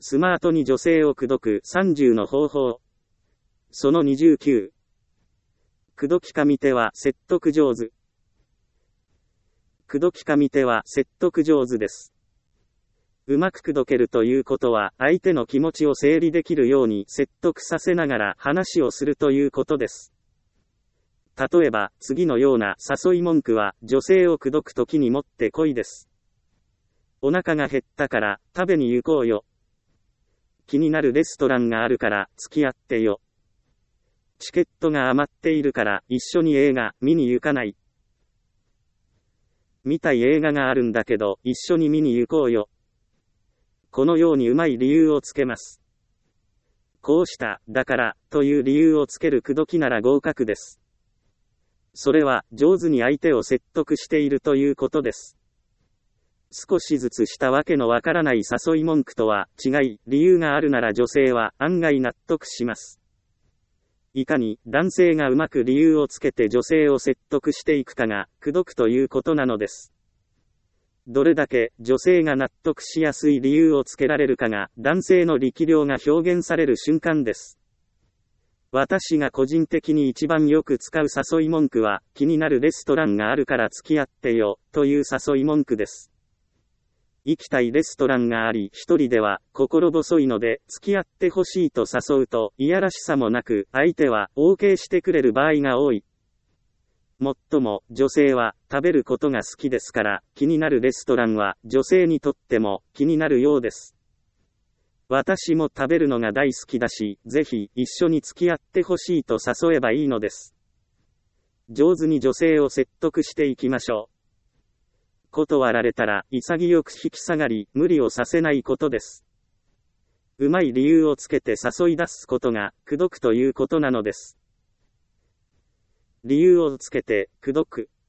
スマートに女性を口説く30の方法。その29。口説き上手は説得上手。口説き上手は説得上手です。うまく口説けるということは、相手の気持ちを整理できるように説得させながら話をするということです。例えば、次のような誘い文句は、女性を口説くときにもってこいです。お腹が減ったから、食べに行こうよ。気になるレストランがあるから、付き合ってよ。チケットが余っているから、一緒に映画、見に行かない。見たい映画があるんだけど、一緒に見に行こうよ。このようにうまい理由をつけます。こうした、だから、という理由をつける口説きなら合格です。それは、上手に相手を説得しているということです。少しずつしたわけのわからない誘い文句とは違い、理由があるなら女性は案外納得します。いかに男性がうまく理由をつけて女性を説得していくかが、口説くということなのです。どれだけ女性が納得しやすい理由をつけられるかが、男性の力量が表現される瞬間です。私が個人的に一番よく使う誘い文句は、気になるレストランがあるから付き合ってよ、という誘い文句です。行きたいレストランがあり、一人では心細いので付き合ってほしいと誘うと、いやらしさもなく、相手は OK してくれる場合が多い。もっとも、女性は食べることが好きですから、気になるレストランは女性にとっても気になるようです。私も食べるのが大好きだし、ぜひ一緒に付き合ってほしいと誘えばいいのです。上手に女性を説得していきましょう。断られたら潔く引き下がり、無理をさせないことです。うまい理由をつけて誘い出すことが、口説くということなのです。理由をつけて、口説く。